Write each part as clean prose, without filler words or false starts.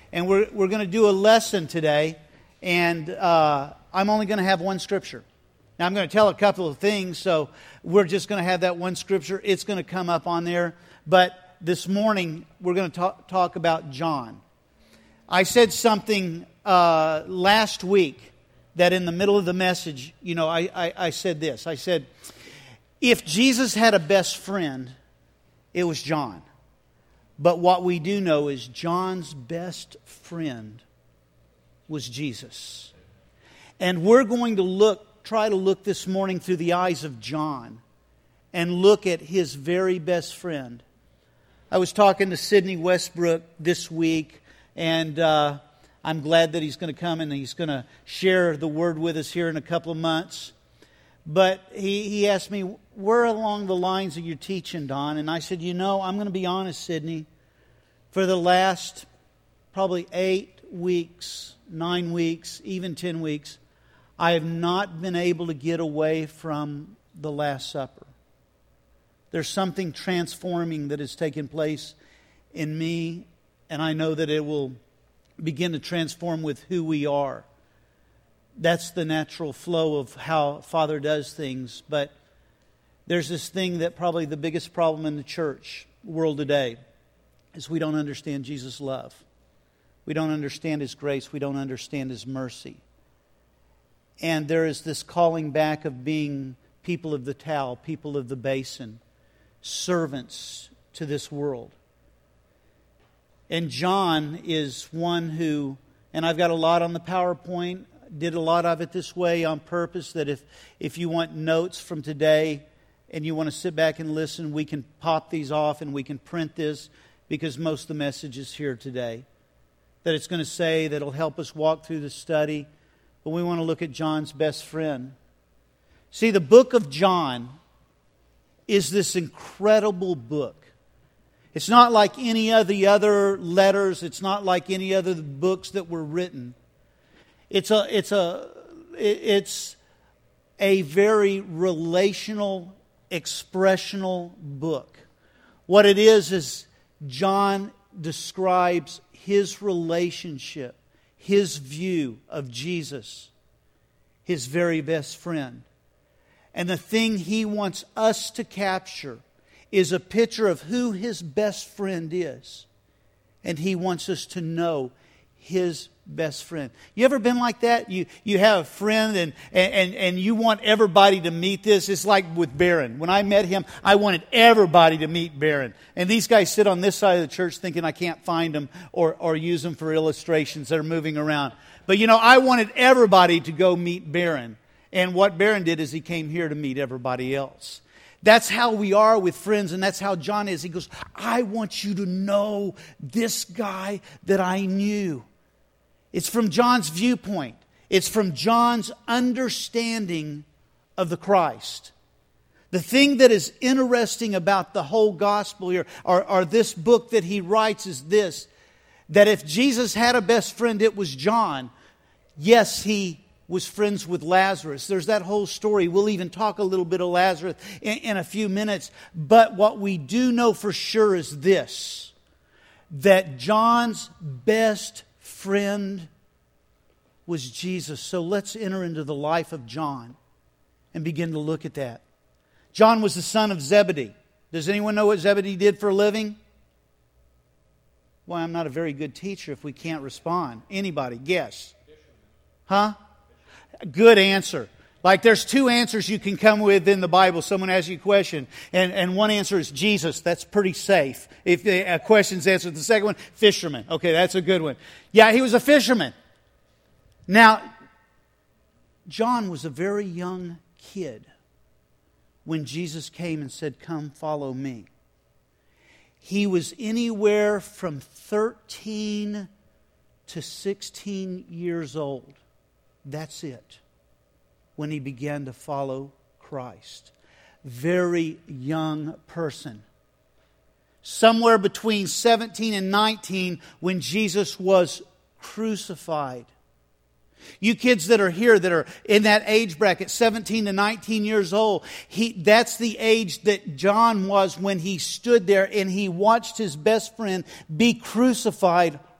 And we're going to do a lesson today, and I'm only going to have one scripture. Now, I'm going to tell a couple of things, so we're just going to have that one scripture. It's going to come up on there. But this morning, we're going to talk about John. I said something last week that in the middle of the message, I said this. I said, if Jesus had a best friend, it was John. But what we do know is John's best friend was Jesus. And we're going to try to look this morning through the eyes of John and look at his very best friend. I was talking to Sidney Westbrook this week, and I'm glad that he's going to come and he's going to share the word with us here in a couple of months. But he asked me, where along the lines of your teaching, Don? And I said, I'm going to be honest, Sidney. For the last probably 8 weeks, 9 weeks, even 10 weeks, I have not been able to get away from the Last Supper. There's something transforming that has taken place in me, and I know that it will begin to transform with who we are. That's the natural flow of how Father does things. But there's this thing that probably the biggest problem in the church world today is we don't understand Jesus' love. We don't understand His grace. We don't understand His mercy. And there is this calling back of being people of the towel, people of the basin, servants to this world. And John is one who, and I've got a lot on the PowerPoint, did a lot of it this way on purpose, that if you want notes from today and you want to sit back and listen, we can pop these off and we can print this, because most of the message is here today. That it's going to say that it'll help us walk through the study. But we want to look at John's best friend. See, the book of John is this incredible book. It's not like any of the other letters. It's not like any other books that were written. It's a very relational, expressional book. What it is John describes his relationship, his view of Jesus, his very best friend. And the thing he wants us to capture is a picture of who his best friend is. And he wants us to know his best friend. You ever been like that? You have a friend and you want everybody to meet this. It's like with Barron. When I met him, I wanted everybody to meet Barron. And these guys sit on this side of the church thinking I can't find them or use them for illustrations that are moving around. But I wanted everybody to go meet Barron. And what Barron did is he came here to meet everybody else. That's how we are with friends, and that's how John is. He goes, I want you to know this guy that I knew. It's from John's viewpoint. It's from John's understanding of the Christ. The thing that is interesting about the whole gospel here, or this book that he writes, is this: that if Jesus had a best friend, it was John. Yes, he was friends with Lazarus. There's that whole story. We'll even talk a little bit of Lazarus in a few minutes. But what we do know for sure is this: that John's best friend was Jesus. So let's enter into the life of John and begin to look at that. John was the son of Zebedee. Does anyone know what Zebedee did for a living? Well, I'm not a very good teacher if we can't respond. Anybody? Guess. Huh? Good answer. Like there's 2 answers you can come with in the Bible. Someone asks you a question, and one answer is Jesus. That's pretty safe. If a question's answered, the second one, fisherman. Okay, that's a good one. Yeah, he was a fisherman. Now, John was a very young kid when Jesus came and said, "Come, follow me." He was anywhere from 13 to 16 years old. That's it. When he began to follow Christ. Very young person. Somewhere between 17 and 19 when Jesus was crucified. You kids that are here that are in that age bracket, 17 to 19 years old, that's the age that John was when he stood there and he watched his best friend be crucified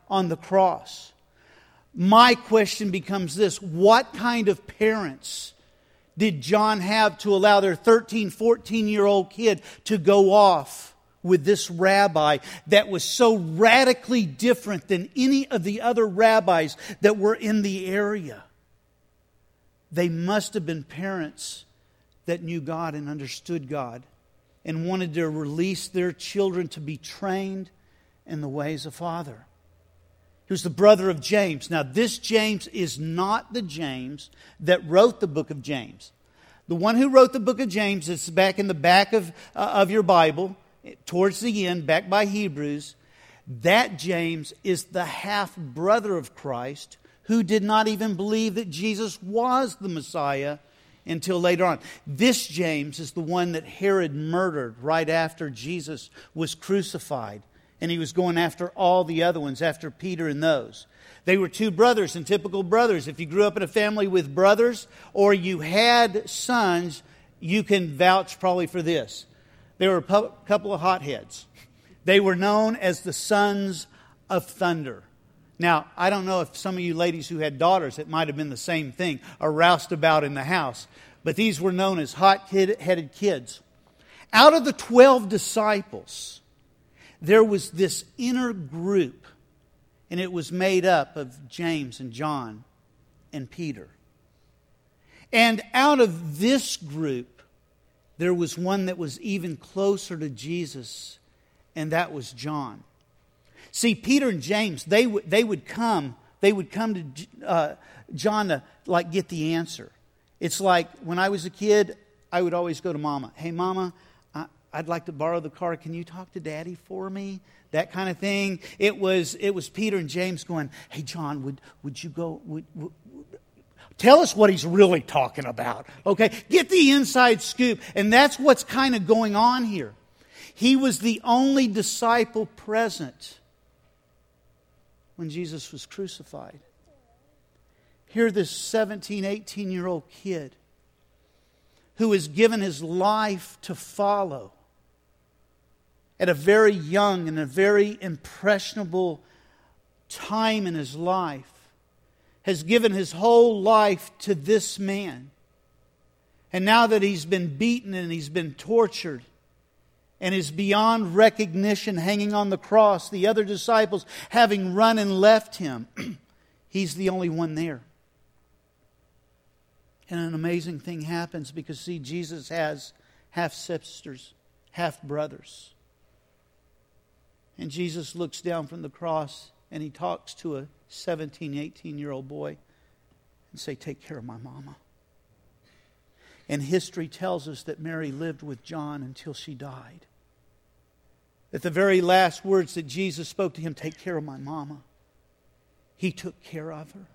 on the cross. My question becomes this: what kind of parents did John have to allow their 13, 14-year-old kid to go off with this rabbi that was so radically different than any of the other rabbis that were in the area? They must have been parents that knew God and understood God and wanted to release their children to be trained in the ways of Father. He was the brother of James. Now, this James is not the James that wrote the book of James. The one who wrote the book of James is back in the back of your Bible, towards the end, back by Hebrews. That James is the half-brother of Christ, who did not even believe that Jesus was the Messiah until later on. This James is the one that Herod murdered right after Jesus was crucified. And he was going after all the other ones, after Peter and those. They were two brothers, and typical brothers. If you grew up in a family with brothers or you had sons, you can vouch probably for this. They were a couple of hotheads. They were known as the sons of thunder. Now, I don't know if some of you ladies who had daughters, it might have been the same thing, are roused about in the house. But these were known as hot-headed kids. Out of the 12 disciples, there was this inner group, and it was made up of James and John and Peter. And out of this group, there was one that was even closer to Jesus, and that was John. See, Peter and James, they would come to John to get the answer. It's like when I was a kid, I would always go to Mama. Hey, Mama, I'd like to borrow the car. Can you talk to Daddy for me? That kind of thing. It was Peter and James going, hey, John, would you go? Tell us what he's really talking about. Okay, get the inside scoop. And that's what's kind of going on here. He was the only disciple present when Jesus was crucified. Here, this 17, 18-year-old kid who has given his life to follow at a very young and a very impressionable time in his life, has given his whole life to this man. And now that he's been beaten and he's been tortured and is beyond recognition hanging on the cross, the other disciples having run and left him, he's the only one there. And an amazing thing happens because, see, Jesus has half-sisters, half-brothers. And Jesus looks down from the cross and he talks to a 17, 18-year-old boy and say, take care of my mama. And history tells us that Mary lived with John until she died. That the very last words that Jesus spoke to him, take care of my mama, he took care of her.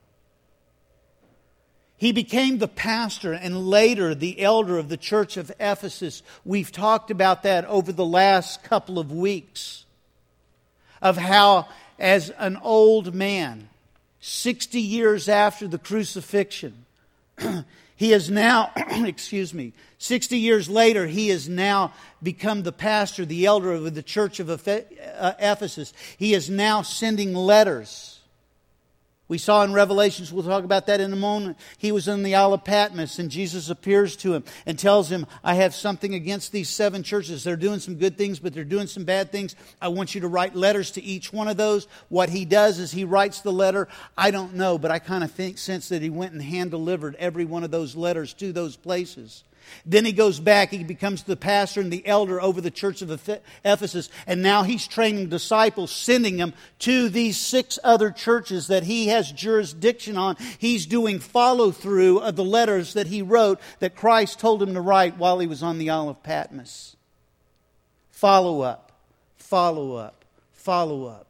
He became the pastor and later the elder of the church of Ephesus. We've talked about that over the last couple of weeks. Of how, as an old man, 60 years after the crucifixion, he is now, 60 years later, he has now become the pastor, the elder of the church of Ephesus. He is now sending letters. We saw in Revelations, we'll talk about that in a moment, he was on the Isle of Patmos and Jesus appears to him and tells him, I have something against these 7 churches. They're doing some good things, but they're doing some bad things. I want you to write letters to each one of those. What he does is he writes the letter. I don't know, but I kind of sense that he went and hand-delivered every one of those letters to those places. Then he goes back, he becomes the pastor and the elder over the church of Ephesus, and now he's training disciples, sending them to these 6 other churches that he has jurisdiction on. He's doing follow-through of the letters that he wrote that Christ told him to write while he was on the Isle of Patmos. Follow up, follow up, follow up.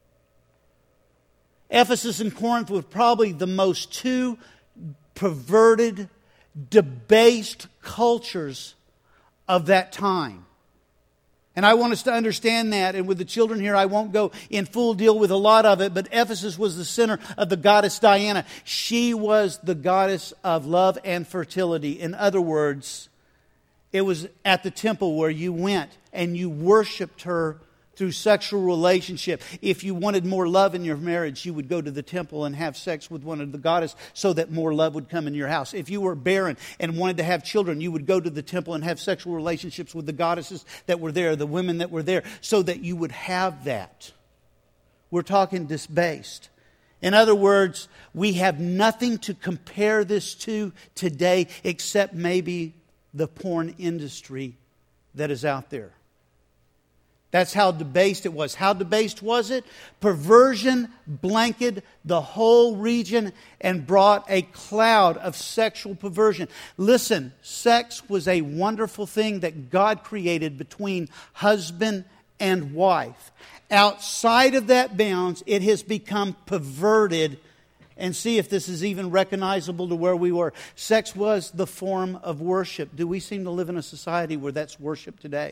Ephesus and Corinth were probably the most 2 perverted, debased cultures of that time. And I want us to understand that. And with the children here, I won't go in full deal with a lot of it. But Ephesus was the center of the goddess Diana. She was the goddess of love and fertility. In other words, it was at the temple where you went and you worshipped her through sexual relationship. If you wanted more love in your marriage, you would go to the temple and have sex with one of the goddesses so that more love would come in your house. If you were barren and wanted to have children, you would go to the temple and have sexual relationships with the goddesses that were there, the women that were there, so that you would have that. We're talking disbased. In other words, we have nothing to compare this to today except maybe the porn industry that is out there. That's how debased it was. How debased was it? Perversion blanketed the whole region and brought a cloud of sexual perversion. Listen, sex was a wonderful thing that God created between husband and wife. Outside of that bounds, it has become perverted. And see if this is even recognizable to where we were. Sex was the form of worship. Do we seem to live in a society where that's worship today?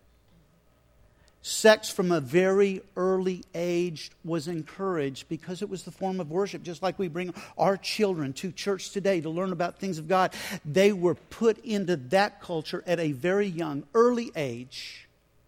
Sex from a very early age was encouraged because it was the form of worship. Just like we bring our children to church today to learn about things of God. They were put into that culture at a very young, early age.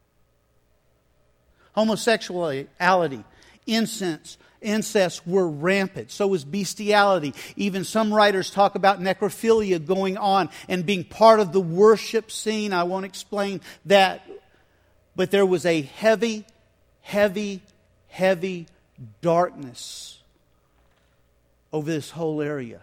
Homosexuality, incest were rampant. So was bestiality. Even some writers talk about necrophilia going on and being part of the worship scene. I won't explain that. But there was a heavy, heavy, heavy darkness over this whole area.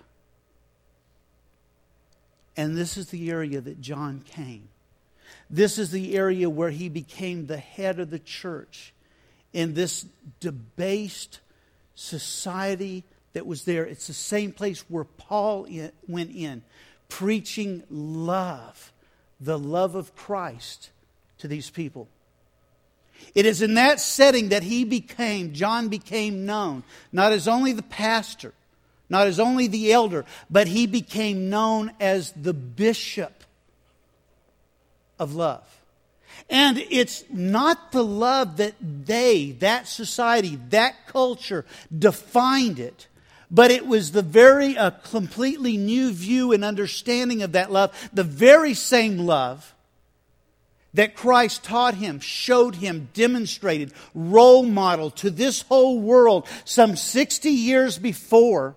And this is the area that John came. This is the area where he became the head of the church in this debased society that was there. It's the same place where Paul went in, preaching love, the love of Christ to these people. It is in that setting that John became known, not as only the pastor, not as only the elder, but he became known as the bishop of love. And it's not the love that that society, that culture defined it, but it was a completely new view and understanding of that love, the very same love that Christ taught him, showed him, demonstrated, role model to this whole world some 60 years before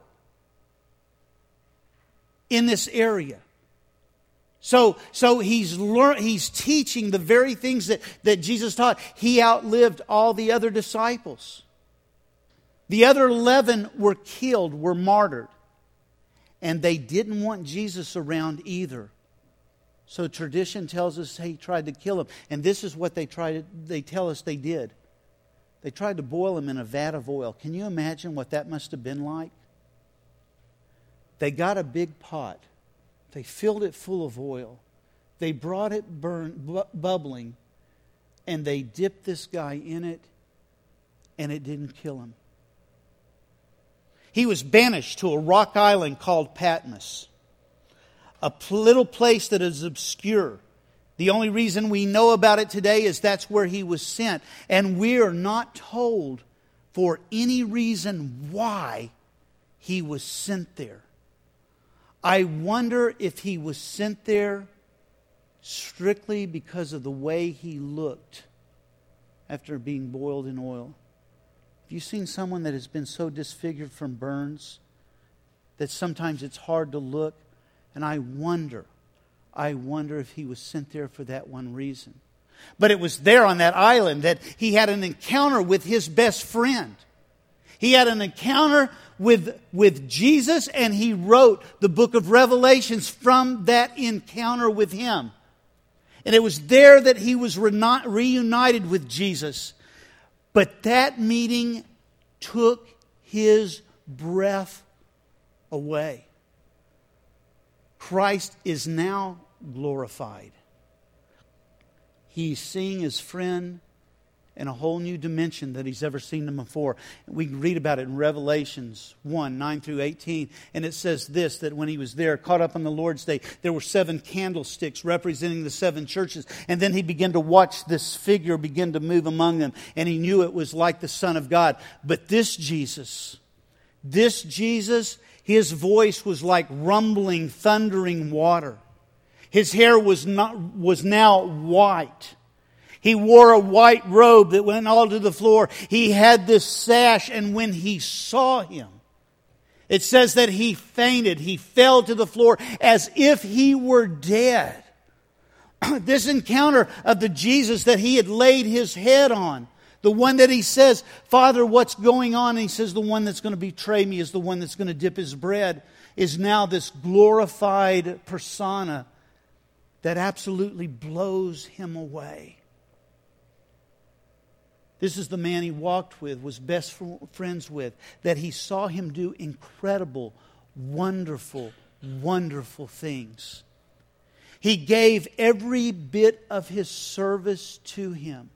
in this area. So he's teaching the very things that Jesus taught. He outlived all the other disciples. The other 11 were killed, were martyred. And they didn't want Jesus around either. So tradition tells us he tried to kill him. And this is what they tell us they did. They tried to boil him in a vat of oil. Can you imagine what that must have been like? They got a big pot. They filled it full of oil. They brought it bubbling. And they dipped this guy in it. And it didn't kill him. He was banished to a rock island called Patmos. A little place that is obscure. The only reason we know about it today is that's where he was sent. And we are not told for any reason why he was sent there. I wonder if he was sent there strictly because of the way he looked after being boiled in oil. Have you seen someone that has been so disfigured from burns that sometimes it's hard to look? And I wonder if he was sent there for that one reason. But it was there on that island that he had an encounter with his best friend. He had an encounter with Jesus, and he wrote the book of Revelations from that encounter with him. And it was there that he was reunited with Jesus. But that meeting took his breath away. Christ is now glorified. He's seeing his friend in a whole new dimension that he's ever seen him before. We read about it in Revelations 1, 9 through 18. And it says this, that when he was there, caught up on the Lord's Day, there were 7 candlesticks representing the 7 churches. And then he began to watch this figure begin to move among them. And he knew it was like the Son of God. But this Jesus, his voice was like rumbling, thundering water. His hair was now white. He wore a white robe that went all to the floor. He had this sash, and when he saw him, it says that he fainted. He fell to the floor as if he were dead. This encounter of the Jesus that he had laid his head on, the one that he says, Father, what's going on? And he says, the one that's going to betray me is the one that's going to dip his bread, is now this glorified persona that absolutely blows him away. This is the man he walked with, was best friends with, that he saw him do incredible, wonderful, wonderful things. He gave every bit of his service to him.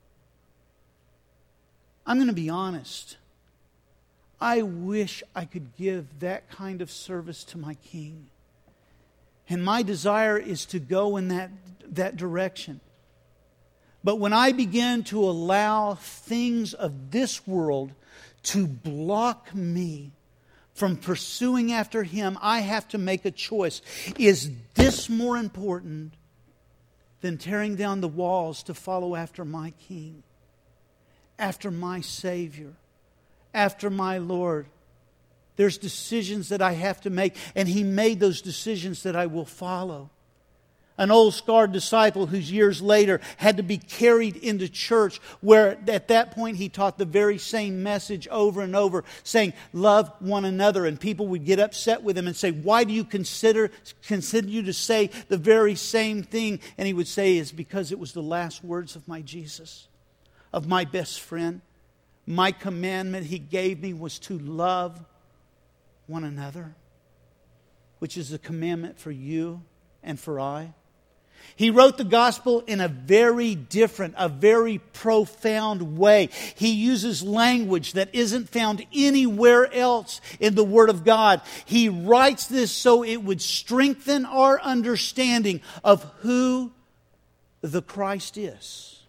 I'm going to be honest. I wish I could give that kind of service to my King. And my desire is to go in that direction. But when I begin to allow things of this world to block me from pursuing after Him, I have to make a choice. Is this more important than tearing down the walls to follow after my King, after my Savior, after my Lord? There's decisions that I have to make, and He made those decisions that I will follow. An old scarred disciple whose years later had to be carried into church, where at that point he taught the very same message over and over, saying, love one another. And people would get upset with him and say, why do you continue to say the very same thing? And he would say, it's because it was the last words of my Jesus, of my best friend. My commandment He gave me was to love one another, which is a commandment for you and for I. He wrote the gospel in a very different, a very profound way. He uses language that isn't found anywhere else in the Word of God. He writes this so it would strengthen our understanding of who the Christ is.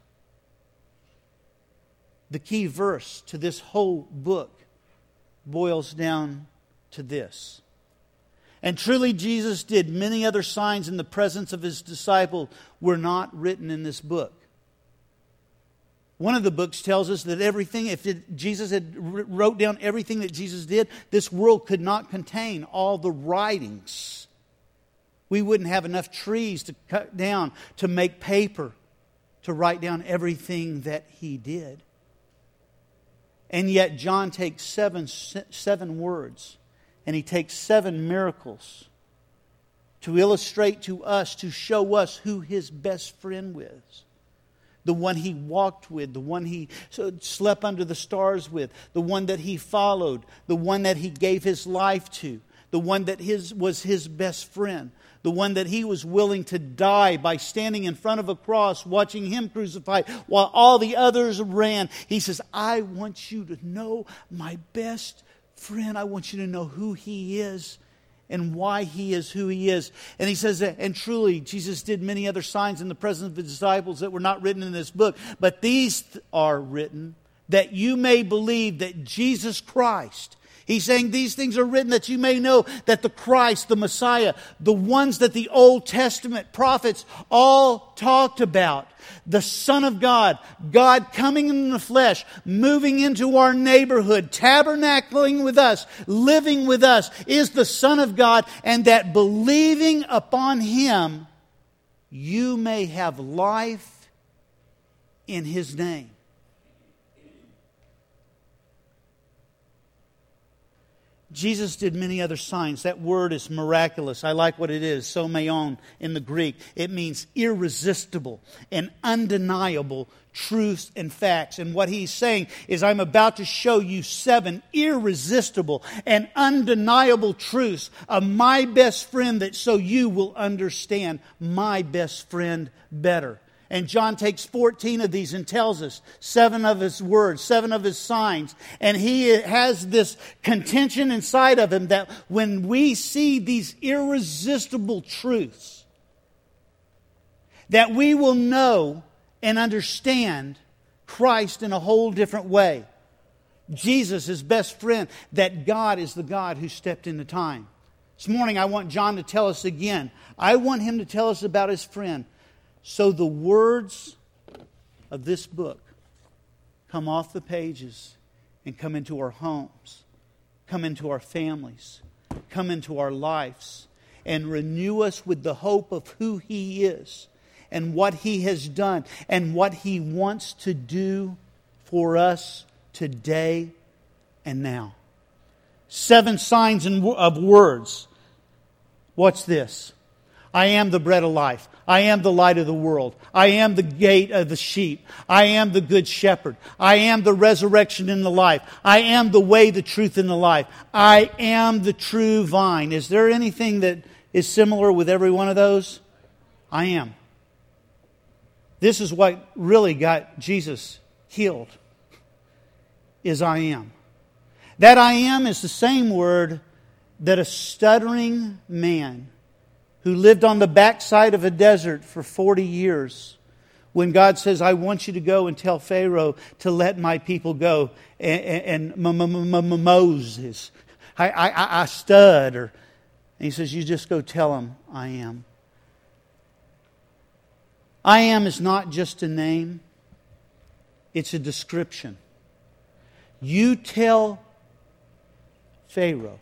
The key verse to this whole book boils down to this. And truly Jesus did many other signs in the presence of His disciples were not written in this book. One of the books tells us that everything, Jesus had wrote down everything that Jesus did, this world could not contain all the writings. We wouldn't have enough trees to cut down to make paper to write down everything that He did. And yet John takes seven words, and he takes 7 miracles to illustrate to us, to show us who his best friend was. The one he walked with, the one he slept under the stars with, the one that he followed, the one that he gave his life to, the one that was his best friend, the one that he was willing to die by standing in front of a cross, watching him crucified while all the others ran. He says, I want you to know my best friend. I want you to know who He is and why He is who He is. And he says that, and truly, Jesus did many other signs in the presence of His disciples that were not written in this book, but these are written that you may believe that Jesus Christ, He's saying these things are written that you may know that the Christ, the Messiah, the ones that the Old Testament prophets all talked about, the Son of God, God coming in the flesh, moving into our neighborhood, tabernacling with us, living with us, is the Son of God, and that believing upon Him, you may have life in His name. Jesus did many other signs. That word is miraculous. I like what it is, someon in the Greek. It means irresistible and undeniable truths and facts. And what He's saying is, I'm about to show you 7 irresistible and undeniable truths of my best friend, that so you will understand my best friend better. And John takes 14 of these and tells us 7 of His words, 7 of His signs. And he has this contention inside of him that when we see these irresistible truths, that we will know and understand Christ in a whole different way. Jesus, His best friend, that God is the God who stepped into time. This morning I want John to tell us again. I want him to tell us about his friend. So the words of this book come off the pages and come into our homes, come into our families, come into our lives, and renew us with the hope of who He is and what He has done and what He wants to do for us today and now. 7 signs of words. What's this? I am the bread of life. I am the light of the world. I am the gate of the sheep. I am the good shepherd. I am the resurrection and the life. I am the way, the truth, and the life. I am the true vine. Is there anything that is similar with every one of those? I am. This is what really got Jesus healed, is I am. That I am is the same word that a stuttering man who lived on the backside of a desert for 40 years, when God says, I want you to go and tell Pharaoh to let my people go, and Moses, I stutter. And He says, you just go tell him I am. I am is not just a name, it's a description. You tell Pharaoh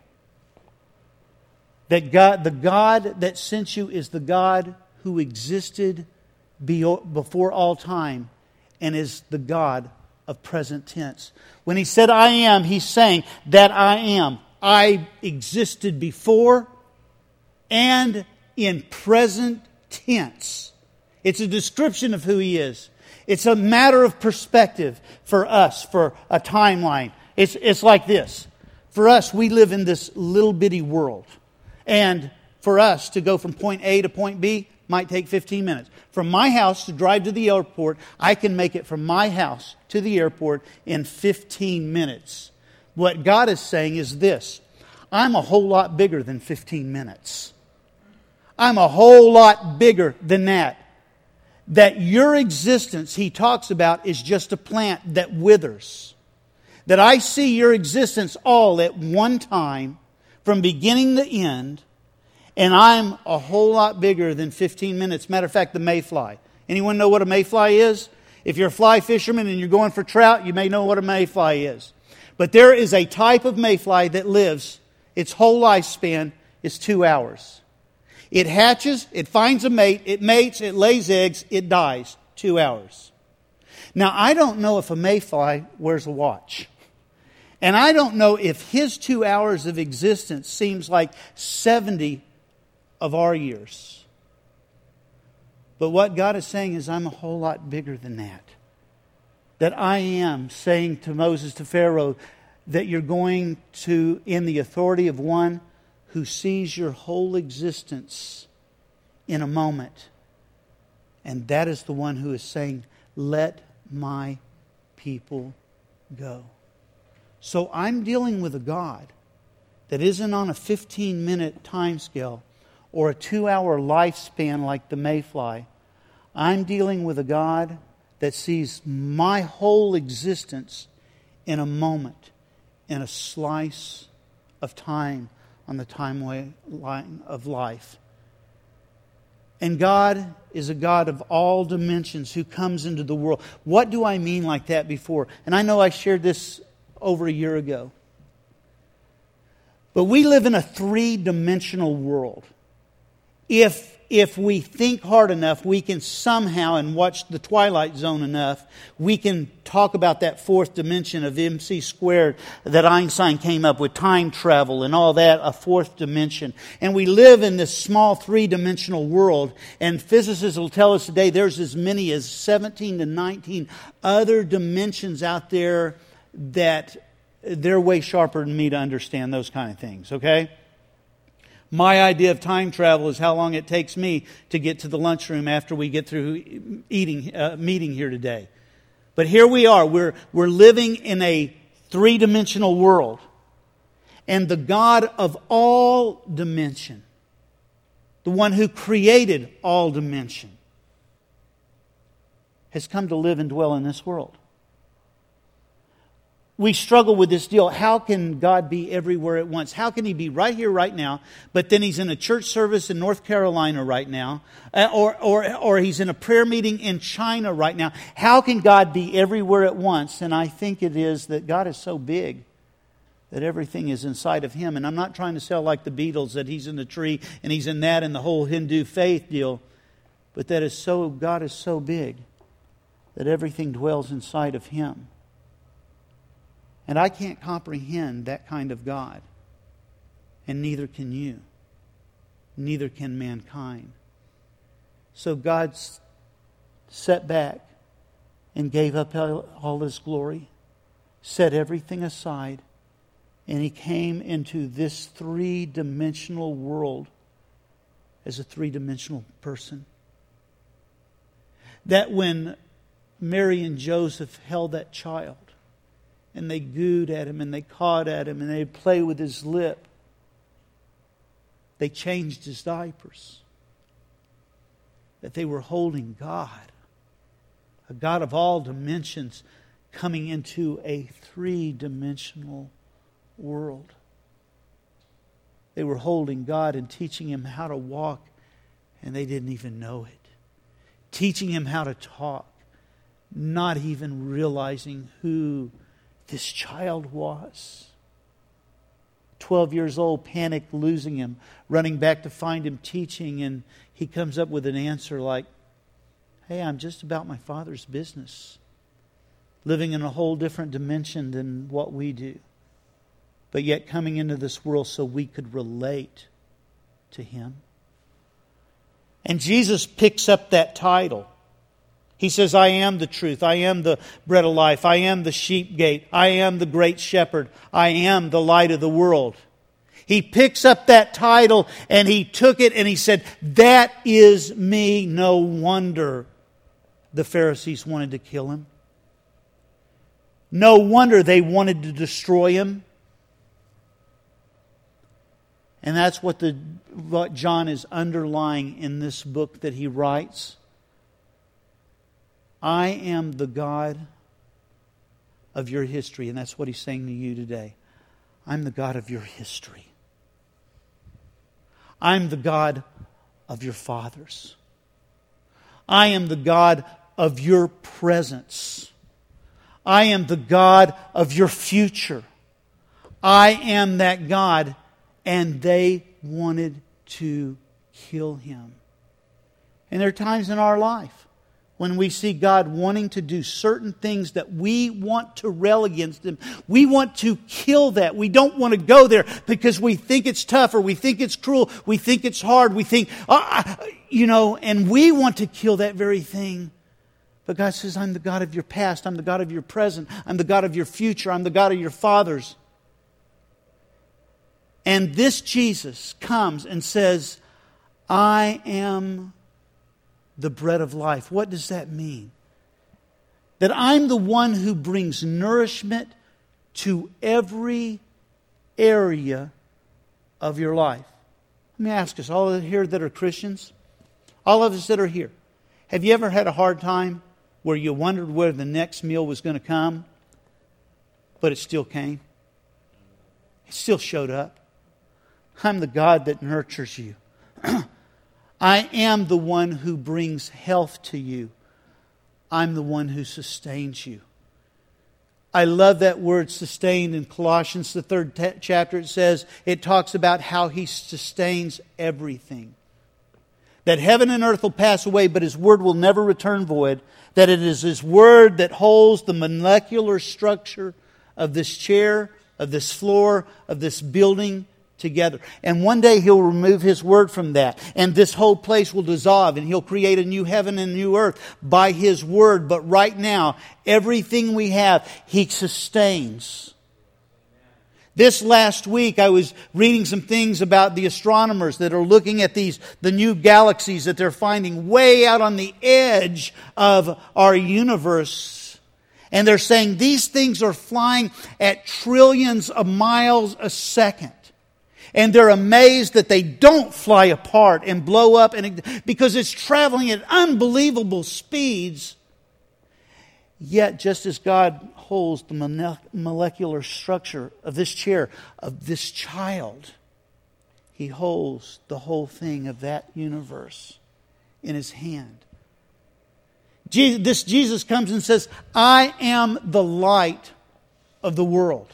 that God, the God that sent you, is the God who existed before all time and is the God of present tense. When He said I am, He's saying that I am. I existed before and in present tense. It's a description of who He is. It's a matter of perspective for us, for a timeline. It's like this. For us, we live in this little bitty world. And for us to go from point A to point B might take 15 minutes. From my house to drive to the airport, I can make it from my house to the airport in 15 minutes. What God is saying is this: I'm a whole lot bigger than 15 minutes. I'm a whole lot bigger than that. That your existence, He talks about, is just a plant that withers. That I see your existence all at one time, from beginning to end, and I'm a whole lot bigger than 15 minutes. Matter of fact, the mayfly. Anyone know what a mayfly is? If you're a fly fisherman and you're going for trout, you may know what a mayfly is. But there is a type of mayfly that lives, its whole lifespan is 2 hours. It hatches, it finds a mate, it mates, it lays eggs, it dies. 2 hours. Now, I don't know if a mayfly wears a watch. And I don't know if his 2 hours of existence seems like 70 of our years. But what God is saying is, I'm a whole lot bigger than that. That I am saying to Moses, to Pharaoh, that you're going to, in the authority of one who sees your whole existence in a moment. And that is the one who is saying, let my people go. So I'm dealing with a God that isn't on a 15-minute time scale or a 2-hour lifespan like the mayfly. I'm dealing with a God that sees my whole existence in a moment, in a slice of time on the timeline of life. And God is a God of all dimensions who comes into the world. What do I mean like that before? And I know I shared this over a year ago. But we live in a 3-dimensional world. If we think hard enough, we can somehow, and watch The Twilight Zone enough, we can talk about that 4th dimension of MC squared that Einstein came up with, time travel and all that, a 4th dimension. And we live in this small 3-dimensional world, and physicists will tell us today there's as many as 17 to 19 other dimensions out there that they're way sharper than me to understand those kind of things, okay? My idea of time travel is how long it takes me to get to the lunchroom after we get through meeting here today. But here we are. We're living in a 3-dimensional world. And the God of all dimension, the one who created all dimension, has come to live and dwell in this world. we struggle with this deal. How can God be everywhere at once? How can He be right here, right now, but then He's in a church service in North Carolina right now, or He's in a prayer meeting in China right now? How can God be everywhere at once? And I think it is that God is so big that everything is inside of Him. And I'm not trying to sound like the Beatles, that He's in the tree and He's in that and the whole Hindu faith deal, but that is so, God is so big that everything dwells inside of Him. And I can't comprehend that kind of God. And neither can you. Neither can mankind. So God sat back and gave up all His glory, set everything aside, and He came into this three-dimensional world as a three-dimensional person. That when Mary and Joseph held that child, and they gooed at him, and they cawed at him, and they'd play with his lip, they changed his diapers. That they were holding God, a God of all dimensions, coming into a three-dimensional world. They were holding God and teaching Him how to walk, and they didn't even know it. Teaching Him how to talk, not even realizing who this child was. 12 years old, panicked, losing Him, running back to find Him teaching, and He comes up with an answer like, hey, I'm just about my Father's business. Living in a whole different dimension than what we do. But yet coming into this world so we could relate to Him. And Jesus picks up that title. He says, I am the truth. I am the bread of life. I am the sheep gate. I am the great shepherd. I am the light of the world. He picks up that title and He took it and He said, that is me. No wonder the Pharisees wanted to kill Him. No wonder they wanted to destroy Him. And that's what John is underlying in this book that he writes. I am the God of your history. And that's what he's saying to you today. I'm the God of your history. I'm the God of your fathers. I am the God of your presence. I am the God of your future. I am that God. And they wanted to kill Him. And there are times in our life when we see God wanting to do certain things that we want to rail against Him. We want to kill that. We don't want to go there because we think it's tough or we think it's cruel. We think it's hard. We think, and we want to kill that very thing. But God says, I'm the God of your past. I'm the God of your present. I'm the God of your future. I'm the God of your fathers. And this Jesus comes and says, I am the bread of life. What does that mean? That I'm the one who brings nourishment to every area of your life. Let me ask us, all of us here that are Christians, all of us that are here, have you ever had a hard time where you wondered where the next meal was going to come, but it still came? It still showed up. I'm the God that nurtures you. I am the one who brings health to you. I'm the one who sustains you. I love that word sustained in Colossians, the 3rd chapter. It talks about how He sustains everything. That heaven and earth will pass away, but His word will never return void. That it is His word that holds the molecular structure of this chair, of this floor, of this building together. And one day He'll remove His word from that. And this whole place will dissolve. And He'll create a new heaven and a new earth by His word. But right now, everything we have, He sustains. This last week, I was reading some things about the astronomers that are looking at the new galaxies that they're finding way out on the edge of our universe. And they're saying these things are flying at trillions of miles a second. And they're amazed that they don't fly apart and blow up because it's traveling at unbelievable speeds. Yet, just as God holds the molecular structure of this chair, of this child. He holds the whole thing of that universe in His hand. This Jesus comes and says, I am the light of the world.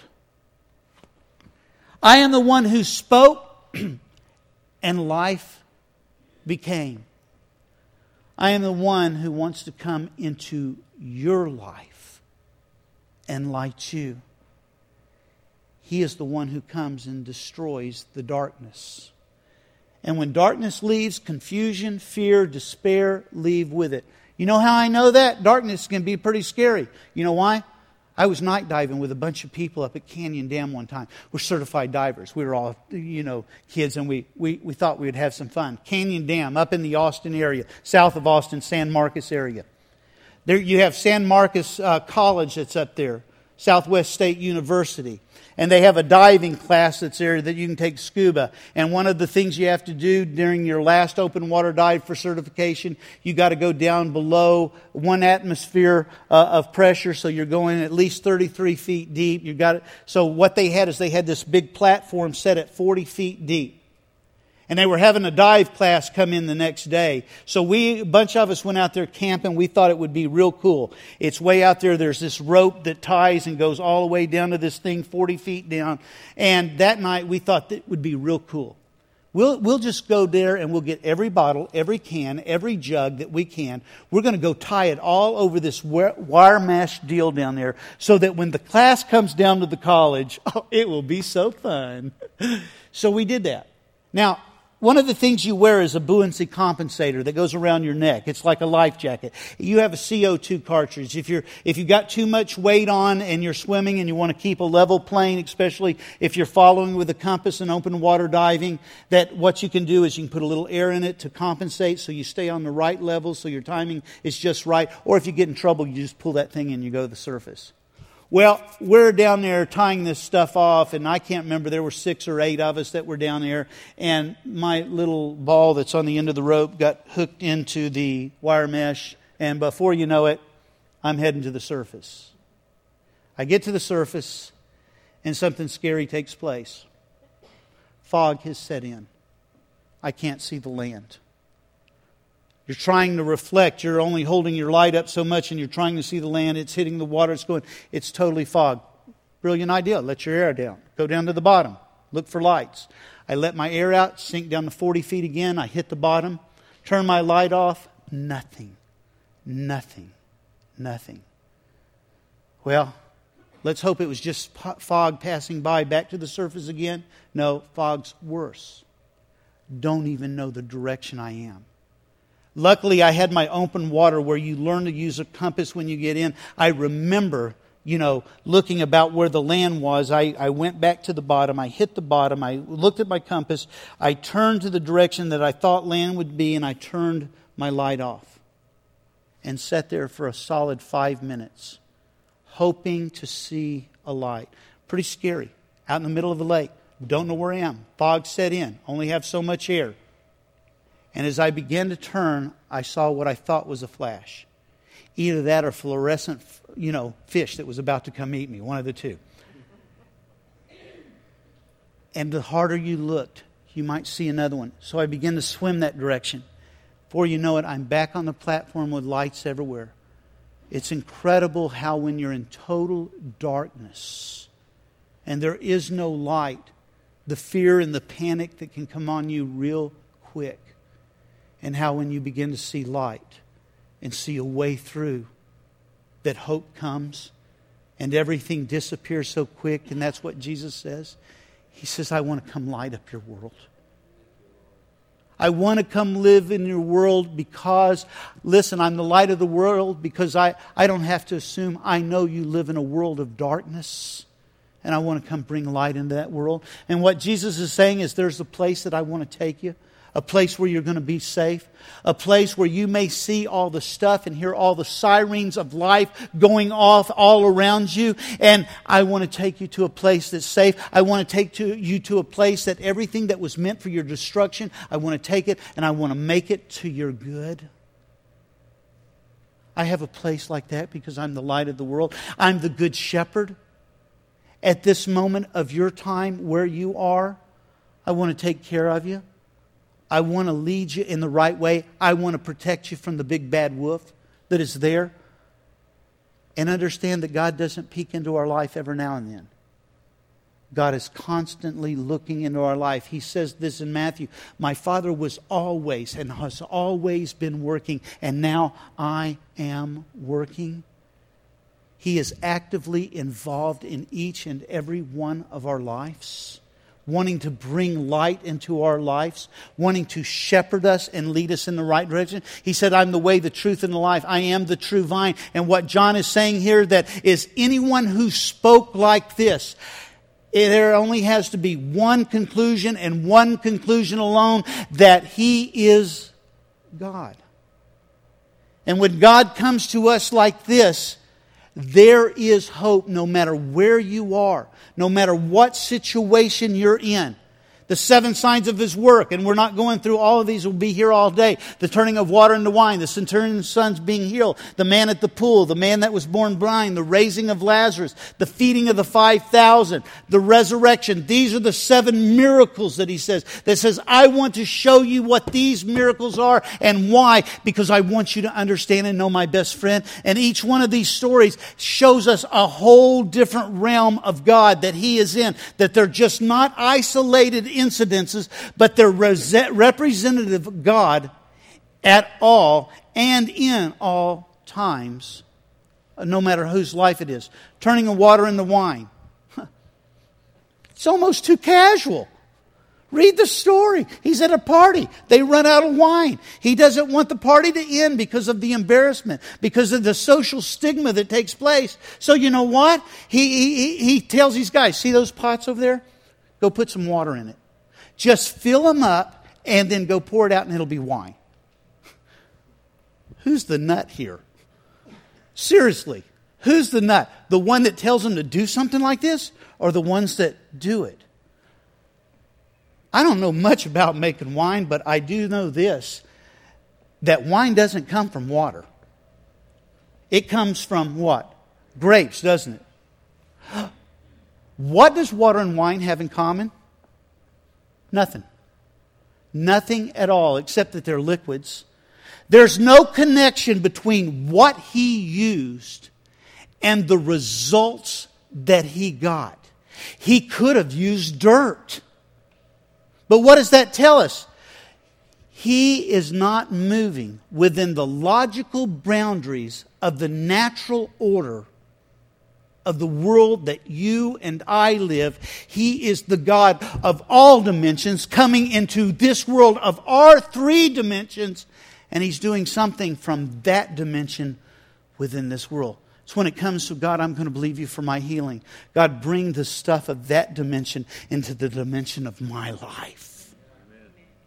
I am the one who spoke and life became. I am the one who wants to come into your life and light you. He is the one who comes and destroys the darkness. And when darkness leaves, confusion, fear, despair leave with it. You know how I know that? Darkness can be pretty scary. You know why? I was night diving with a bunch of people up at Canyon Dam one time. We're certified divers. We were all, kids, and we thought we would have some fun. Canyon Dam up in the Austin area, south of Austin, San Marcos area. There you have San Marcos College that's up there, Southwest State University. And they have a diving class that's there that you can take scuba. And one of the things you have to do during your last open water dive for certification, you got to go down below 1 atmosphere of pressure. So you're going at least 33 feet deep. So what they had is they had this big platform set at 40 feet deep. And they were having a dive class come in the next day. So a bunch of us went out there camping. We thought it would be real cool. It's way out there. There's this rope that ties and goes all the way down to this thing 40 feet down. And that night we thought that would be real cool. We'll just go there and we'll get every bottle, every can, every jug that we can. We're going to go tie it all over this wire mesh deal down there so that when the class comes down to the college, it will be so fun. So we did that. Now, one of the things you wear is a buoyancy compensator that goes around your neck. It's like a life jacket. You have a CO2 cartridge. If you've got too much weight on and you're swimming and you want to keep a level plane, especially if you're following with a compass and open water diving, that what you can do is you can put a little air in it to compensate so you stay on the right level so your timing is just right. Or if you get in trouble, you just pull that thing and you go to the surface. Well, we're down there tying this stuff off, and I can't remember, there were 6 or 8 of us that were down there, and my little ball that's on the end of the rope got hooked into the wire mesh, and before you know it, I'm heading to the surface. I get to the surface, and something scary takes place. Fog has set in. I can't see the land. You're trying to reflect. You're only holding your light up so much and you're trying to see the land. It's hitting the water. It's totally fog. Brilliant idea. Let your air down. Go down to the bottom. Look for lights. I let my air out, sink down to 40 feet again. I hit the bottom. Turn my light off. Nothing. Nothing. Nothing. Well, let's hope it was just fog passing by back to the surface again. No, fog's worse. Don't even know the direction I am. Luckily, I had my open water where you learn to use a compass when you get in. I remember, looking about where the land was. I went back to the bottom. I hit the bottom. I looked at my compass. I turned to the direction that I thought land would be, and I turned my light off and sat there for a solid 5 minutes, hoping to see a light. Pretty scary. Out in the middle of the lake. Don't know where I am. Fog set in. Only have so much air. And as I began to turn, I saw what I thought was a flash. Either that or fluorescent, fish that was about to come eat me. One of the two. And the harder you looked, you might see another one. So I began to swim that direction. Before you know it, I'm back on the platform with lights everywhere. It's incredible how when you're in total darkness and there is no light, the fear and the panic that can come on you real quick. And how when you begin to see light and see a way through, that hope comes and everything disappears so quick. And that's what Jesus says. He says, I want to come light up your world. I want to come live in your world because, listen, I'm the light of the world because I don't have to assume I know you live in a world of darkness. And I want to come bring light into that world. And what Jesus is saying is there's a place that I want to take you. A place where you're going to be safe. A place where you may see all the stuff and hear all the sirens of life going off all around you. And I want to take you to a place that's safe. I want to take you to a place that everything that was meant for your destruction, I want to take it and I want to make it to your good. I have a place like that because I'm the light of the world. I'm the good shepherd. At this moment of your time where you are, I want to take care of you. I want to lead you in the right way. I want to protect you from the big bad wolf that is there. And understand that God doesn't peek into our life every now and then. God is constantly looking into our life. He says this in Matthew, my Father was always and has always been working, and now I am working. He is actively involved in each and every one of our lives, wanting to bring light into our lives, wanting to shepherd us and lead us in the right direction. He said, I'm the way, the truth, and the life. I am the true vine. And what John is saying here, that is anyone who spoke like this, there only has to be one conclusion and one conclusion alone, that He is God. And when God comes to us like this, there is hope no matter where you are, no matter what situation you're in. The 7 signs of His work, and we're not going through all of these, we'll be here all day. The turning of water into wine, the centurion's sons being healed, the man at the pool, the man that was born blind, the raising of Lazarus, the feeding of the 5,000, the resurrection. These are the 7 miracles that He says. That says, I want to show you what these miracles are and why, because I want you to understand and know my best friend. And each one of these stories shows us a whole different realm of God that He is in, that they're just not isolated incidences, but they're representative of God at all and in all times, no matter whose life it is. Turning the water into wine. It's almost too casual. Read the story. He's at a party. They run out of wine. He doesn't want the party to end because of the embarrassment, because of the social stigma that takes place. So you know what? He tells these guys, see those pots over there? Go put some water in it. Just fill them up and then go pour it out and it'll be wine. Who's the nut here? Seriously, who's the nut? The one that tells them to do something like this, or the ones that do it? I don't know much about making wine, but I do know this, that wine doesn't come from water. It comes from what? Grapes, doesn't it? What does water and wine have in common? Nothing. Nothing at all, except that they're liquids. There's no connection between what He used and the results that He got. He could have used dirt. But what does that tell us? He is not moving within the logical boundaries of the natural order of the world that you and I live. He is the God of all dimensions coming into this world of our 3 dimensions, and He's doing something from that dimension within this world. So when it comes to God, I'm going to believe you for my healing. God, bring the stuff of that dimension into the dimension of my life. Amen.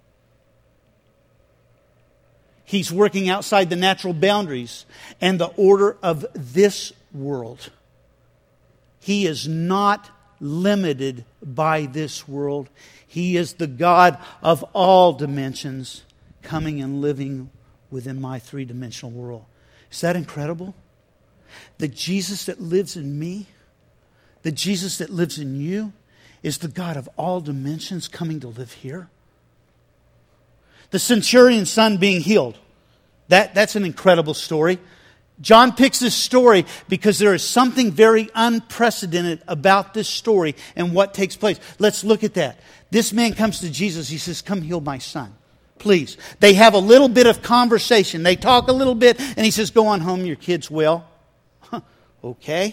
He's working outside the natural boundaries and the order of this world. He is not limited by this world. He is the God of all dimensions, coming and living within my 3-dimensional world. Is that incredible? The Jesus that lives in me, the Jesus that lives in you, is the God of all dimensions coming to live here. The centurion's son being healed. That's an incredible story. John picks this story because there is something very unprecedented about this story and what takes place. Let's look at that. This man comes to Jesus. He says, come heal my son, please. They have a little bit of conversation. They talk a little bit, and he says, go on home, your kid's well. Okay.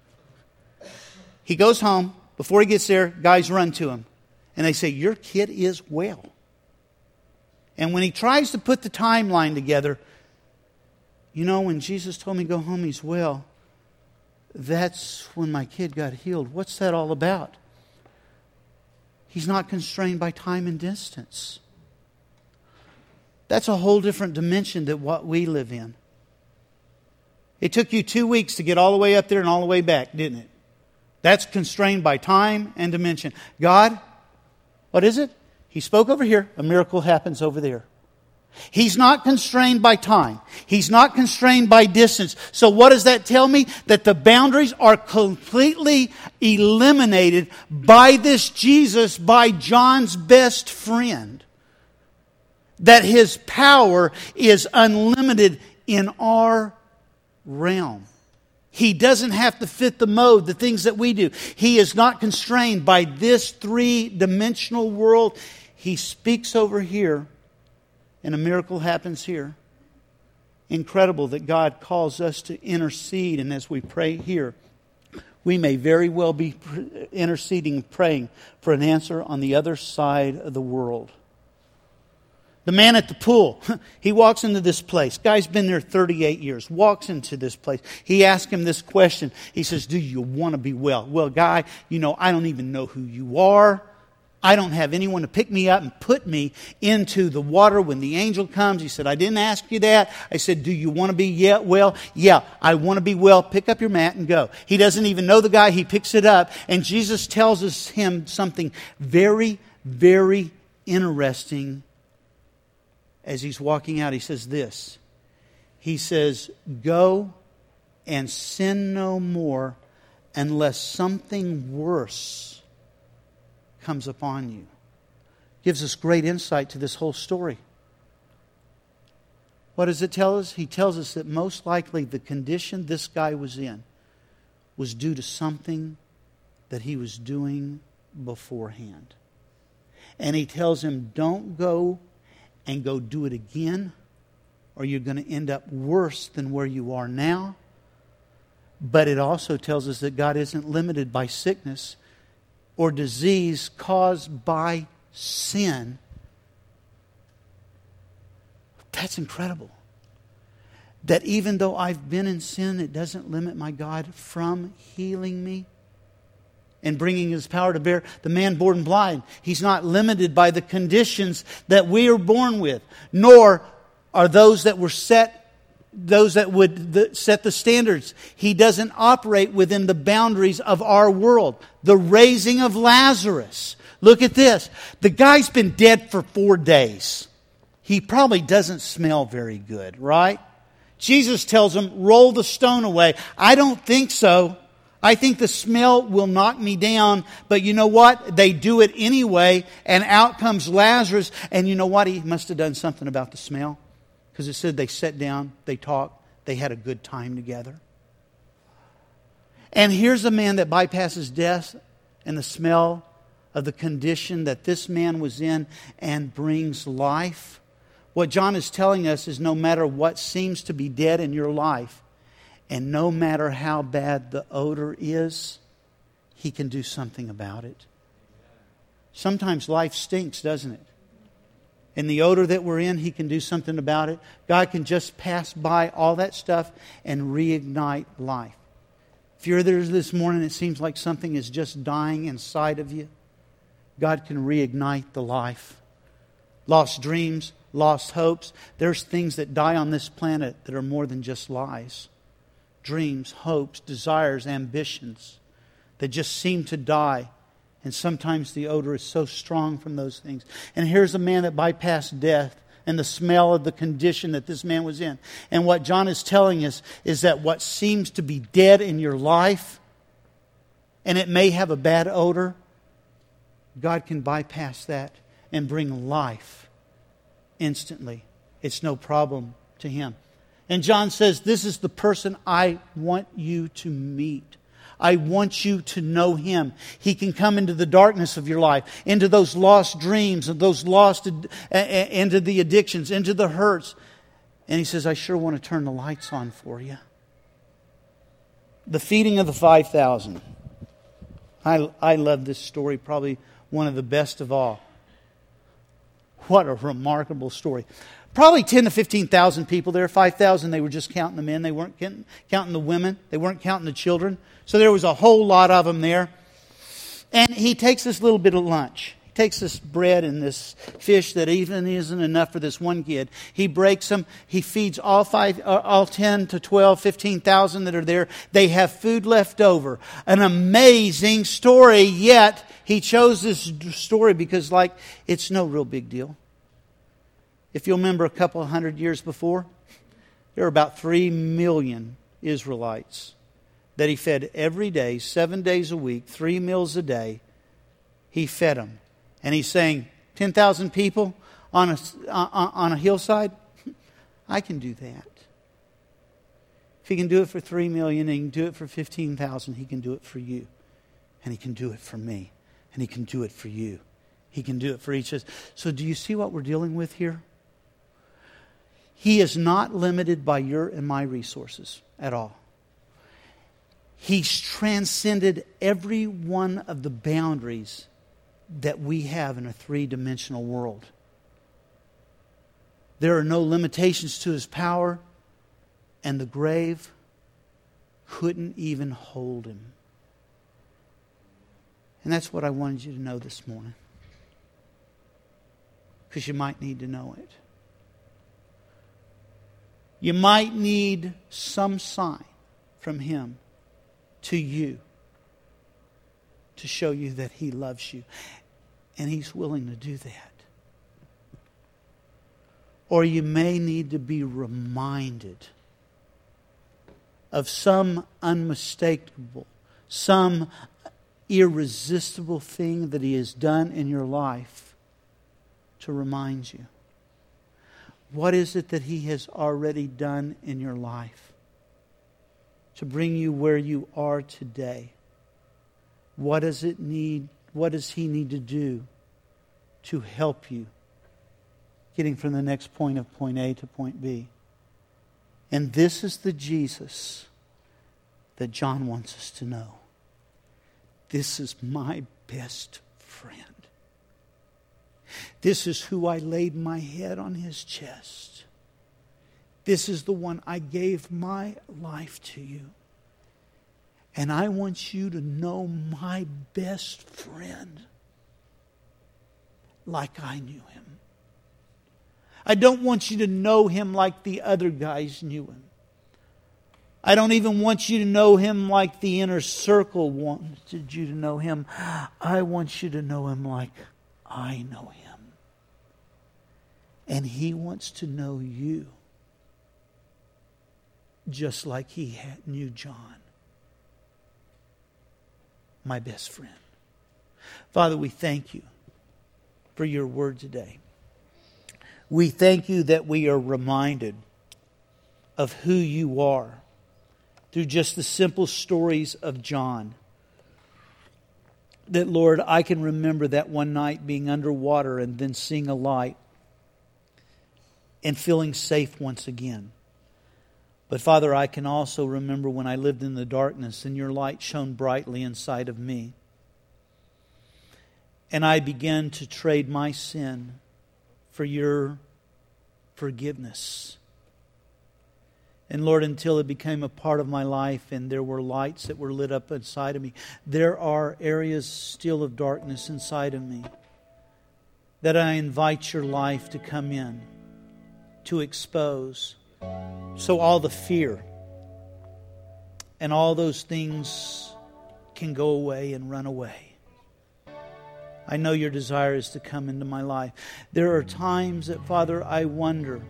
He goes home. Before he gets there, guys run to him. And they say, your kid is well. And when he tries to put the timeline together, you know, when Jesus told me to go home, he's well. That's when my kid got healed. What's that all about? He's not constrained by time and distance. That's a whole different dimension than what we live in. It took you 2 weeks to get all the way up there and all the way back, didn't it? That's constrained by time and dimension. God, what is it? He spoke over here. A miracle happens over there. He's not constrained by time. He's not constrained by distance. So what does that tell me? That the boundaries are completely eliminated by this Jesus, by John's best friend. That His power is unlimited in our realm. He doesn't have to fit the mode, the things that we do. He is not constrained by this three-dimensional world. He speaks over here, and a miracle happens here. Incredible that God calls us to intercede, and as we pray here, we may very well be interceding, praying for an answer on the other side of the world. The man at the pool, he walks into this place. Guy's been there 38 years, walks into this place. He asks him this question. He says, do you want to be well? Well, guy, I don't even know who you are. I don't have anyone to pick me up and put me into the water when the angel comes. He said, I didn't ask you that. I said, do you want to be well? Yeah, I want to be well. Pick up your mat and go. He doesn't even know the guy. He picks it up. And Jesus tells him something very, very interesting. As he's walking out, he says this. He says, go and sin no more unless something worse comes upon you. Gives us great insight to this whole story. What does it tell us? He tells us that most likely the condition this guy was in was due to something that he was doing beforehand. And he tells him, don't go and go do it again, or you're going to end up worse than where you are now. But it also tells us that God isn't limited by sickness or disease caused by sin. That's incredible. That even though I've been in sin, it doesn't limit my God from healing me and bringing His power to bear. The man born blind, he's not limited by the conditions that we are born with, nor are those that would set the standards. He doesn't operate within the boundaries of our world. The raising of Lazarus. Look at this. The guy's been dead for 4 days. He probably doesn't smell very good, right? Jesus tells him, roll the stone away. I don't think so. I think the smell will knock me down, but you know what? They do it anyway, and out comes Lazarus, and you know what? He must have done something about the smell, because it said they sat down, they talked, they had a good time together. And here's a man that bypasses death and the smell of the condition that this man was in and brings life. What John is telling us is no matter what seems to be dead in your life, and no matter how bad the odor is, He can do something about it. Sometimes life stinks, doesn't it? And the odor that we're in, He can do something about it. God can just pass by all that stuff and reignite life. If you're there this morning, it seems like something is just dying inside of you. God can reignite the life. Lost dreams, lost hopes. There's things that die on this planet that are more than just lies. Dreams, hopes, desires, ambitions that just seem to die. And sometimes the odor is so strong from those things. And here's a man that bypassed death and the smell of the condition that this man was in. And what John is telling us is that what seems to be dead in your life, and it may have a bad odor, God can bypass that and bring life instantly. It's no problem to Him. And John says, this is the person I want you to meet. I want you to know Him. He can come into the darkness of your life, into those lost dreams, and those lost, into the addictions, into the hurts. And He says, I sure want to turn the lights on for you. The feeding of the 5,000. I love this story, probably one of the best of all. What a remarkable story. Probably 10 to 15,000 people there. 5,000, they were just counting the men. They weren't counting the women. They weren't counting the children. So there was a whole lot of them there. And He takes this little bit of lunch. He takes this bread and this fish that even isn't enough for this one kid. He breaks them. He feeds all 10 to 12, 15,000 that are there. They have food left over. An amazing story, yet He chose this story because, it's no real big deal. If you'll remember a couple of hundred years before, there were about 3 million Israelites that He fed every day, 7 days a week, 3 meals a day. He fed them. And He's saying, 10,000 people on a hillside? I can do that. If He can do it for 3 million and He can do it for 15,000, He can do it for you. And He can do it for me. And He can do it for you. He can do it for each of us. So do you see what we're dealing with here? He is not limited by your and my resources at all. He's transcended every one of the boundaries that we have in a three-dimensional world. There are no limitations to His power, and the grave couldn't even hold Him. And that's what I wanted you to know this morning, because you might need to know it. You might need some sign from Him to you to show you that He loves you. And He's willing to do that. Or you may need to be reminded of some unmistakable, some irresistible thing that He has done in your life to remind you. What is it that He has already done in your life to bring you where you are today? What does it need? What does He need to do to help you getting from the next point of point A to point B? And this is the Jesus that John wants us to know. This is my best friend. This is who I laid my head on His chest. This is the one I gave my life to you. And I want you to know my best friend like I knew Him. I don't want you to know Him like the other guys knew Him. I don't even want you to know Him like the inner circle wanted you to know Him. I want you to know Him like I know Him. And He wants to know you just like He knew John, my best friend. Father, we thank You for Your word today. We thank You that we are reminded of who You are through just the simple stories of John. That, Lord, I can remember that one night being underwater and then seeing a light and feeling safe once again. But Father, I can also remember when I lived in the darkness and Your light shone brightly inside of me. And I began to trade my sin for Your forgiveness. And Lord, until it became a part of my life and there were lights that were lit up inside of me, there are areas still of darkness inside of me that I invite Your life to come in, to expose. So all the fear and all those things can go away and run away. I know Your desire is to come into my life. There are times that, Father, I wonder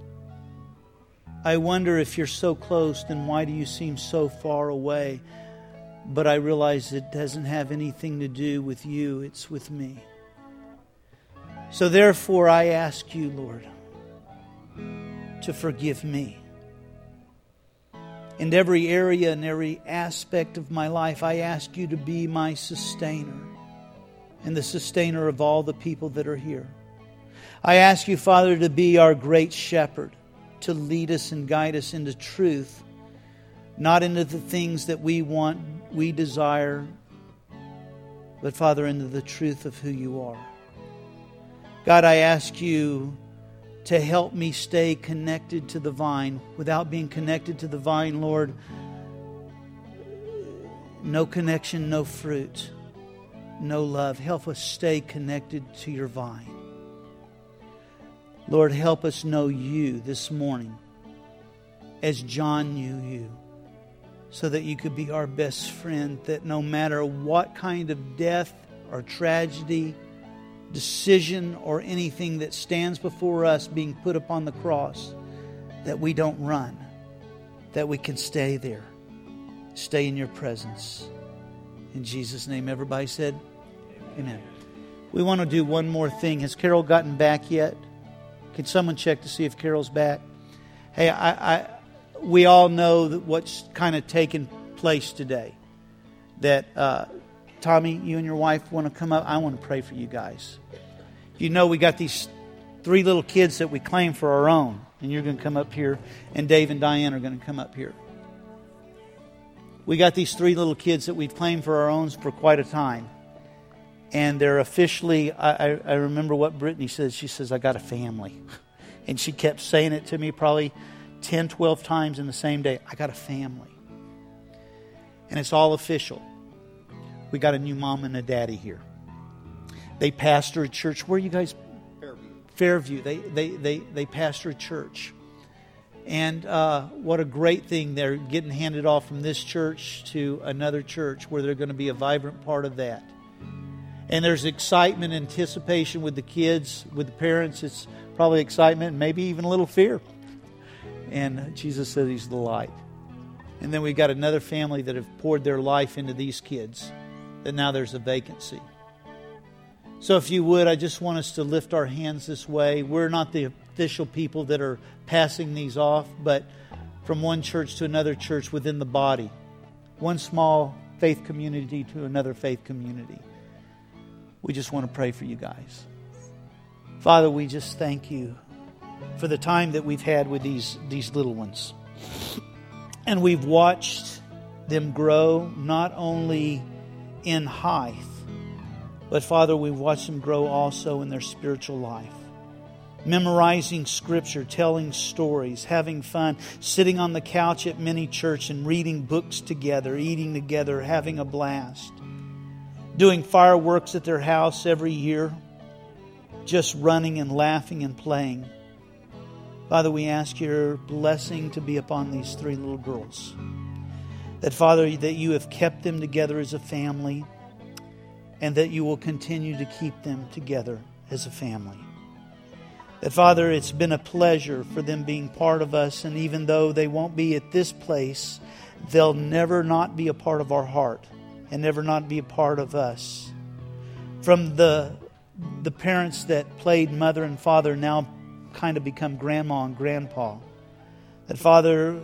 if You're so close, then why do You seem so far away? But I realize it doesn't have anything to do with You, it's with me. So therefore I ask You, Lord, to forgive me. In every area and every aspect of my life, I ask You to be my sustainer and the sustainer of all the people that are here. I ask You, Father, to be our great shepherd, to lead us and guide us into truth, not into the things that we want, we desire, but, Father, into the truth of who You are. God, I ask You to help me stay connected to the vine. Without being connected to the vine, Lord, no connection, no fruit, no love. Help us stay connected to Your vine. Lord, help us know You this morning as John knew You, so that You could be our best friend, that no matter what kind of death or tragedy decision or anything that stands before us being put upon the cross, that we don't run, that we can stay there, stay in your presence. In Jesus' name, everybody said, amen. We want to do one more thing. Has Carol gotten back yet? Can someone check to see if Carol's back? Hey, we all know that what's kind of taken place today. That Tommy, you and your wife want to come up. I want to pray for you guys. You know we got these 3 little kids that we claim for our own. And you're going to come up here. And Dave and Diane are going to come up here. We got these 3 little kids that we've claimed for our own for quite a time. And they're officially, I remember what Brittany said. She says, I got a family. And she kept saying it to me probably 10, 12 times in the same day. I got a family. And it's all official. We got a new mom and a daddy here. They pastor a church. Where are you guys? Fairview. They pastor a church. And what a great thing. They're getting handed off from this church to another church where they're going to be a vibrant part of that. And there's excitement, anticipation with the kids, with the parents. It's probably excitement and maybe even a little fear. And Jesus said He's the light. And then we've got another family that have poured their life into these kids, that now there's a vacancy. So if you would, I just want us to lift our hands this way. We're not the official people that are passing these off, but from one church to another church within the body. One small faith community to another faith community. We just want to pray for you guys. Father, we just thank you for the time that we've had with these little ones. And we've watched them grow not only in height, but Father, we've watched them grow also in their spiritual life. Memorizing Scripture, telling stories, having fun, sitting on the couch at mini church and reading books together, eating together, having a blast. Doing fireworks at their house every year, just running and laughing and playing. Father, we ask your blessing to be upon these 3 little girls. That, Father, that you have kept them together as a family, and that you will continue to keep them together as a family. That, Father, it's been a pleasure for them being part of us, and even though they won't be at this place, they'll never not be a part of our heart and never not be a part of us. From the parents that played mother and father now kind of become grandma and grandpa. That, Father,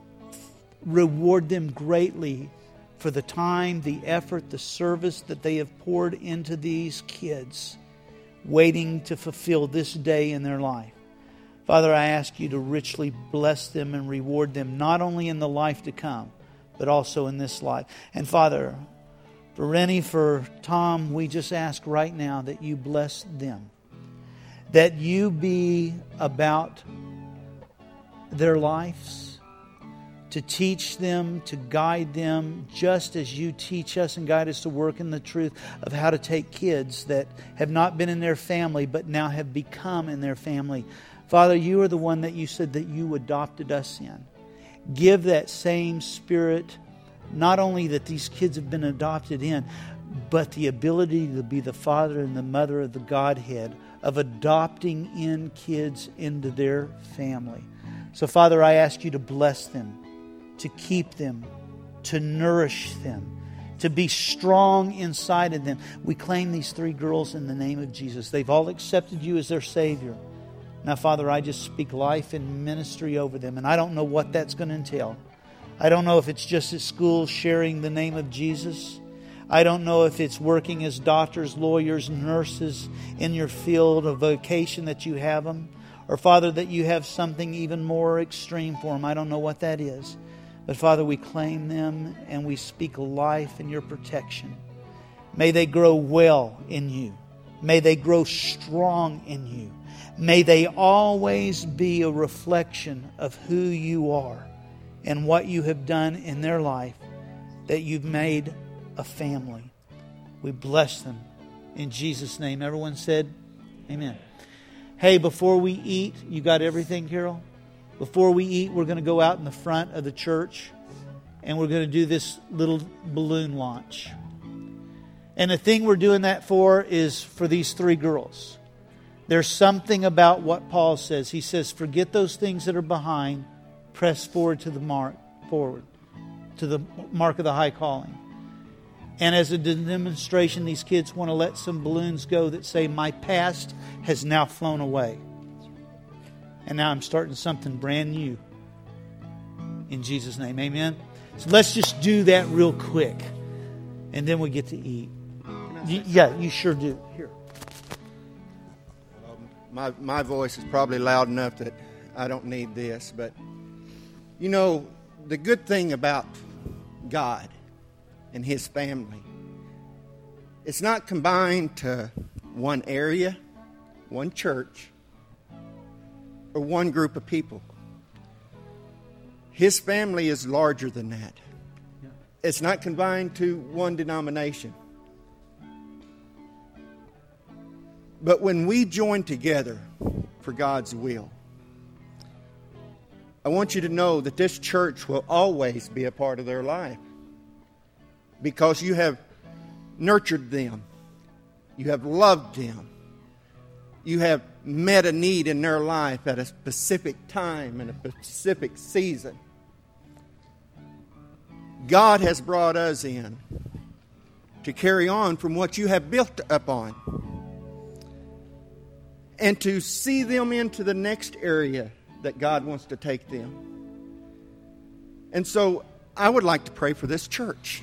reward them greatly for the time, the effort, the service that they have poured into these kids, waiting to fulfill this day in their life. Father, I ask you to richly bless them and reward them, not only in the life to come, but also in this life. And Father, for Rennie, for Tom, we just ask right now that you bless them. That you be about their lives, to teach them, to guide them, just as you teach us and guide us to work in the truth of how to take kids that have not been in their family, but now have become in their family. Father, you are the one that you said that you adopted us in. Give that same spirit, not only that these kids have been adopted in, but the ability to be the father and the mother of the Godhead, of adopting in kids into their family. So, Father, I ask you to bless them, to keep them, to nourish them, to be strong inside of them. We claim these 3 girls in the name of Jesus. They've all accepted you as their Savior. Now, Father, I just speak life and ministry over them, and I don't know what that's going to entail. I don't know if it's just at school sharing the name of Jesus. I don't know if it's working as doctors, lawyers, nurses in your field of vocation that you have them. Or, Father, that you have something even more extreme for them. I don't know what that is. But, Father, we claim them and we speak life and your protection. May they grow well in you. May they grow strong in you. May they always be a reflection of who you are and what you have done in their life, that you've made a family. We bless them in Jesus' name. Everyone said, amen. Hey, before we eat, you got everything, Carol? Before we eat, we're going to go out in the front of the church and we're going to do this little balloon launch. And the thing we're doing that for is for these 3 girls. There's something about what Paul says. He says, forget those things that are behind, press forward to the mark of the high calling. And as a demonstration, these kids want to let some balloons go that say, my past has now flown away. And now I'm starting something brand new. In Jesus' name, amen. So let's just do that real quick. And then we get to eat. Yeah, you sure do. Here. My voice is probably loud enough that I don't need this. But, you know, the good thing about God and His family, it's not combined to one area, one church, or one group of people. His family is larger than that. It's not confined to one denomination. But when we join together for God's will, I want you to know that this church will always be a part of their life. Because you have nurtured them. You have loved them. You have met a need in their life at a specific time and a specific season. God has brought us in to carry on from what you have built upon. And to see them into the next area that God wants to take them. And so I would like to pray for this church.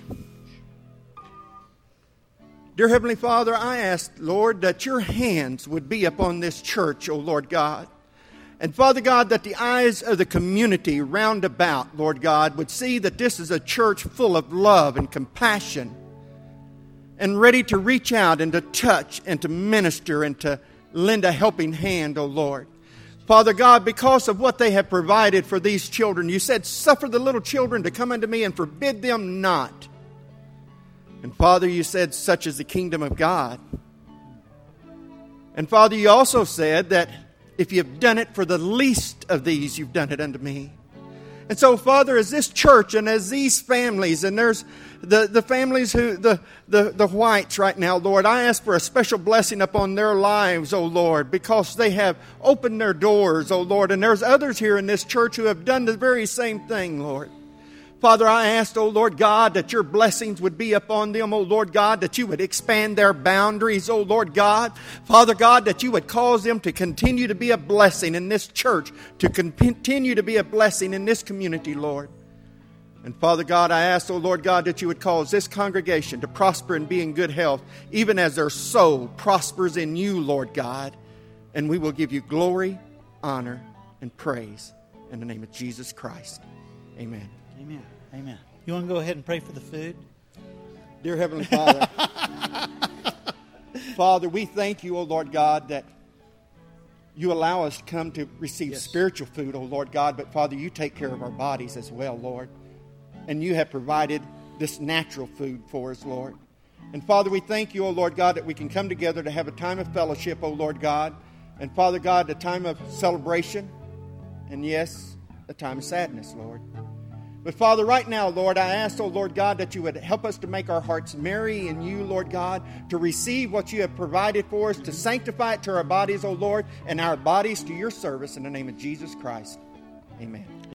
Dear Heavenly Father, I ask, Lord, that your hands would be upon this church, O Lord God. And Father God, that the eyes of the community round about, Lord God, would see that this is a church full of love and compassion and ready to reach out and to touch and to minister and to lend a helping hand, O Lord. Father God, because of what they have provided for these children, you said, suffer the little children to come unto me and forbid them not. And Father, you said, such is the kingdom of God. And Father, you also said that if you've done it for the least of these, you've done it unto me. And so, Father, as this church and as these families, and there's the families who, the whites right now, Lord, I ask for a special blessing upon their lives, O Lord, because they have opened their doors, O Lord. And there's others here in this church who have done the very same thing, Lord. Father, I asked, O Lord God, that your blessings would be upon them, O Lord God, that you would expand their boundaries, O Lord God. Father God, that you would cause them to continue to be a blessing in this church, to continue to be a blessing in this community, Lord. And Father God, I ask, O Lord God, that you would cause this congregation to prosper and be in good health, even as their soul prospers in you, Lord God. And we will give you glory, honor, and praise in the name of Jesus Christ. Amen. Amen. Amen. You want to go ahead and pray for the food? Dear Heavenly Father, Father, we thank you, O Lord God, that you allow us to come to receive spiritual food, O Lord God. But Father, you take care of our bodies as well, Lord. And you have provided this natural food for us, Lord. And Father, we thank you, O Lord God, that we can come together to have a time of fellowship, O Lord God. And Father God, a time of celebration. And yes, a time of sadness, Lord. But Father, right now, Lord, I ask, oh Lord God, that you would help us to make our hearts merry in you, Lord God, to receive what you have provided for us, to sanctify it to our bodies, oh Lord, and our bodies to your service in the name of Jesus Christ. Amen.